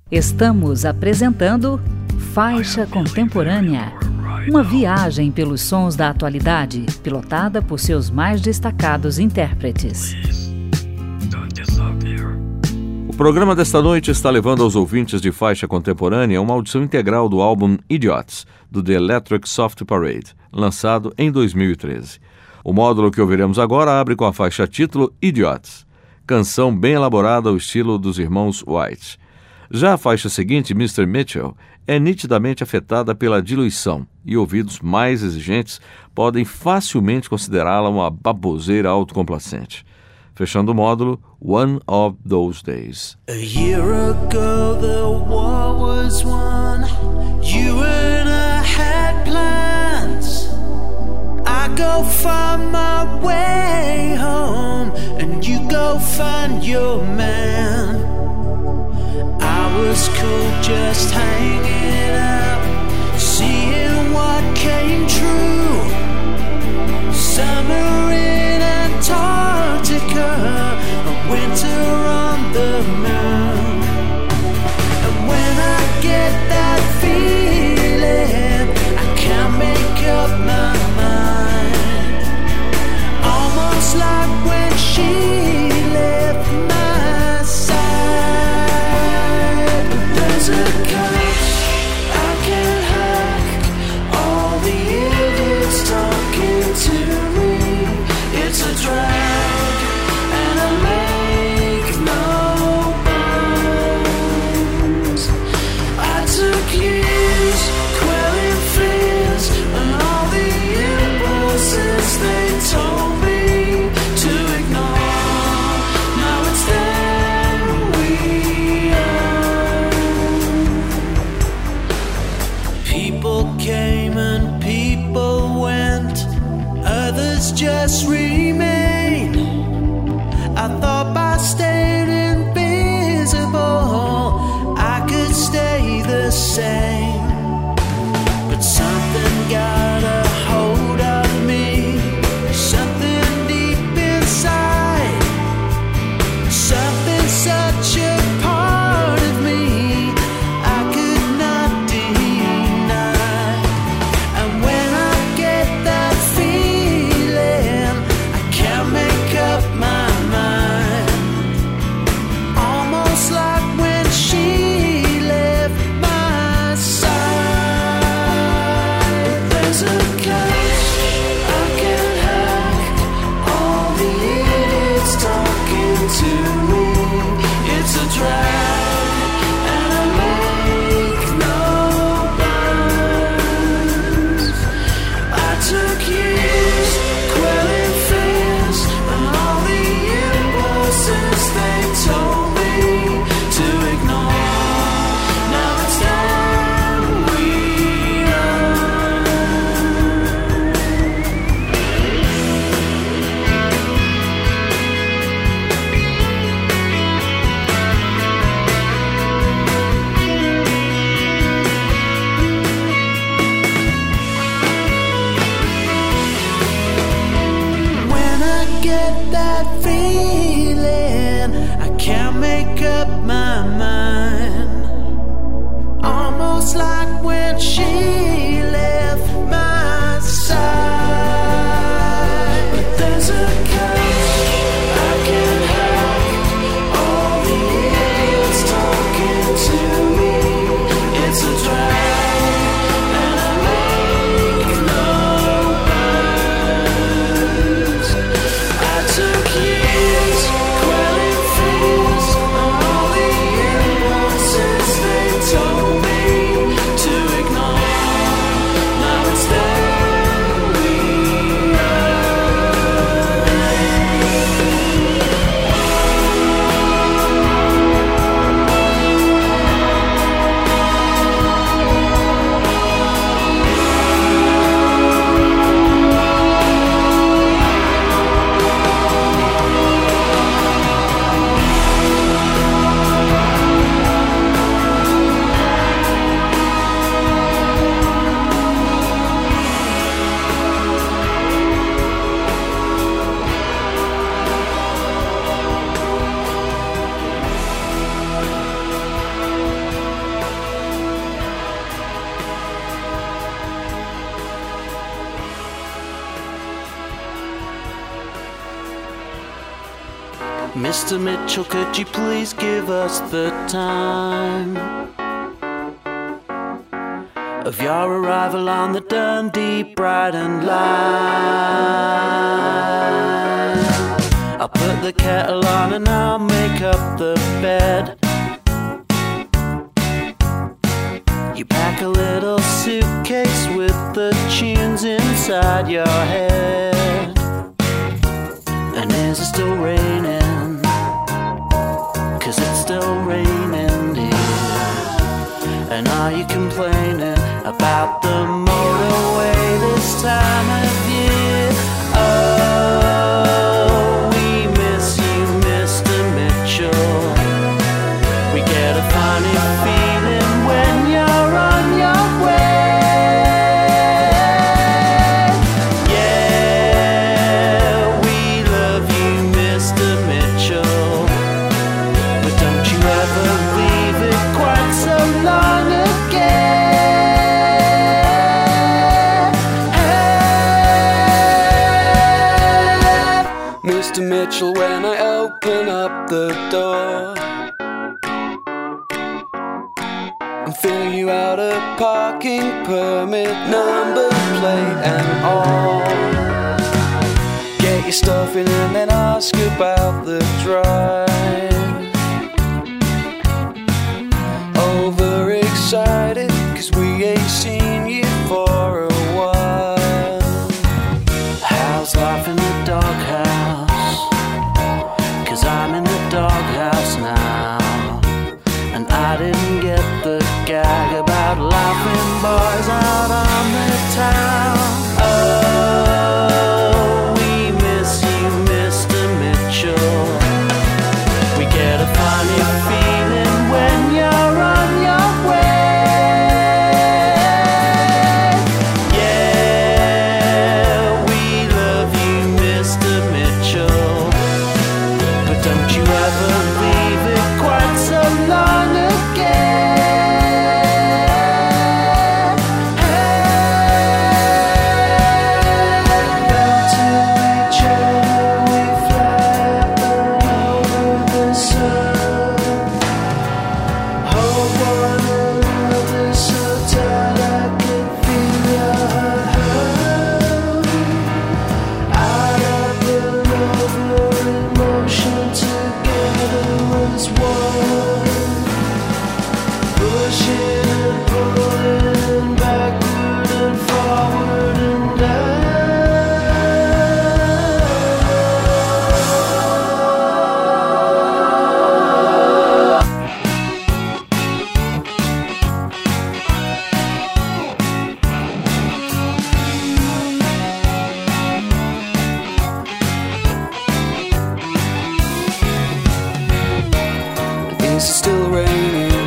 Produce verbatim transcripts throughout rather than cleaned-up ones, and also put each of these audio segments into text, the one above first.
Estamos apresentando Faixa Contemporânea, uma viagem pelos sons da atualidade, pilotada por seus mais destacados intérpretes. O programa desta noite está levando aos ouvintes de Faixa Contemporânea uma audição integral do álbum Idiots, do The Electric Soft Parade, lançado em dois mil e treze. O módulo que ouviremos agora abre com a faixa título Idiots, canção bem elaborada ao estilo dos irmãos White. Já a faixa seguinte, mister Mitchell, é nitidamente afetada pela diluição e ouvidos mais exigentes podem facilmente considerá-la uma baboseira autocomplacente. Fechando o módulo, One of Those Days. A year ago the war was won. You and I had plans. I go find my way home, and you go find your man. I was cool just hanging out, seeing what came true. Summer in Antarctica, a winter on the moon. And when I get that feeling, I can't make up my mind. Almost like when she left my side. There's a kind Mister Mitchell, could you please give us the time of your arrival on the Dundee Brighton line? I'll put the kettle on and I'll make up the bed. You pack a little suitcase with the tunes inside your head. And is it still raining? 'Cause it's still raining here. And are you complaining about the motorway this time of year? Oh, we miss you, Mister Mitchell. We get a funny feeling when you're on your way. Yeah, we love you, Mister Mitchell. But don't you ever leave it quite so long again. Hey, Mister Mitchell, when I open up the door and fill you out a parking permit, number plate and all, get your stuff in and then ask about the drive. Overexcited 'cause we ain't seen you for a while. How's life in the doghouse? 'Cause I'm in the doghouse now. And I didn't get the gag about laughing boys out on the town. Oh, we miss you, Mister Mitchell. We get a funny feeling when you're on your way. Yeah, we love you, Mister Mitchell. But don't you ever leave it quite so long again. Until each other we fly over the sun. Hold one another so tight I can feel your heart. Out of the lover emotion together as one. Pushing and pulling backward and forward and down. Is it still raining?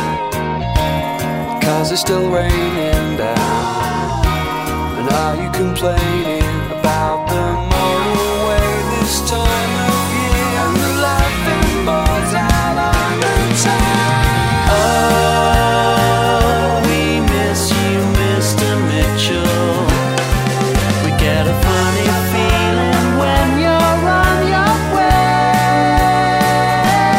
'Cause it's still raining down. And are you complaining about the motorway this time of year? And the laughing boys out on the town. Oh, we miss you, Mister Mitchell. We get a funny feeling when you're on your way.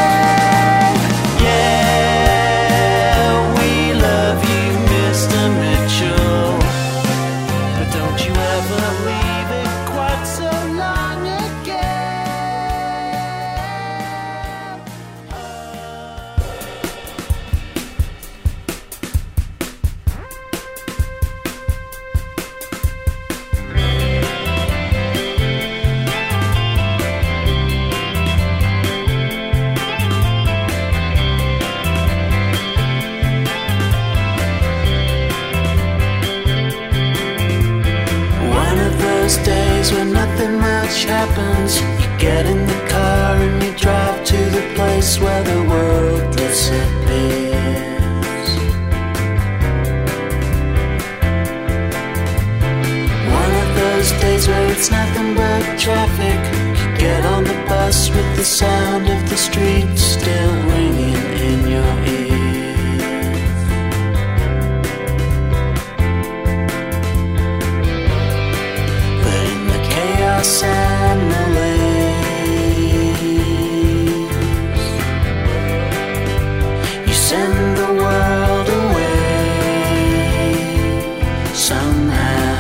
Yeah, we love you, Mister Mitchell. But don't you ever leave it quite so long again. One of those days when nothing much happens, you get in the car and you drive to the place where the world disappears. One of those days where it's nothing but traffic, you get on the bus with the sound of the street still ringing in your ears. But in the chaos and the send the world away somehow.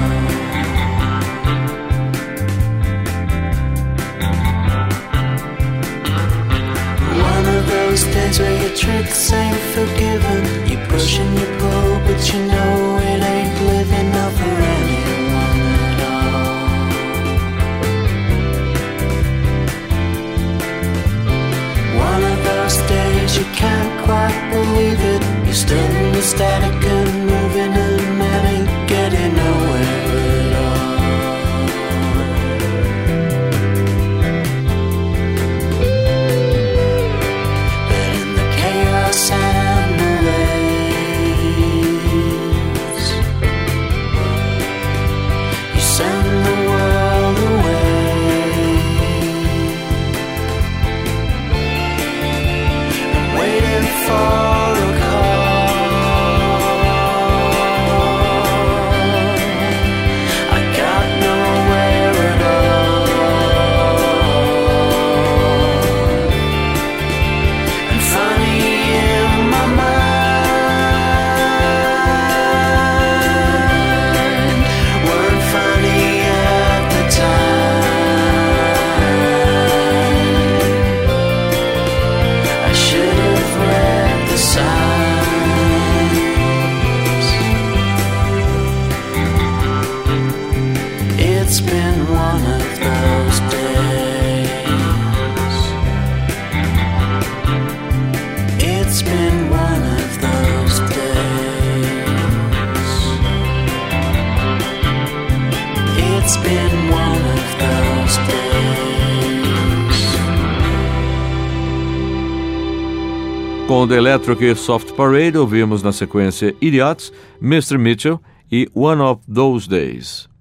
One of those days where your tricks ain't forgiven. You push and you pull, but you know it ain't living up for anyone at all. One of those days you can't quite believe it. You're still in the static and moving and manic, getting nowhere at all. But in the chaos and malaise, you send the world away, waiting for a call. I got nowhere at all. And funny in my mind, weren't funny at the time. I should have read the signs. It's been one of those days. It's been one of those days. It's been one of those days. Com The Electric Soft Parade, ouvimos na sequência Idiots, mister Mitchell e One of Those Days.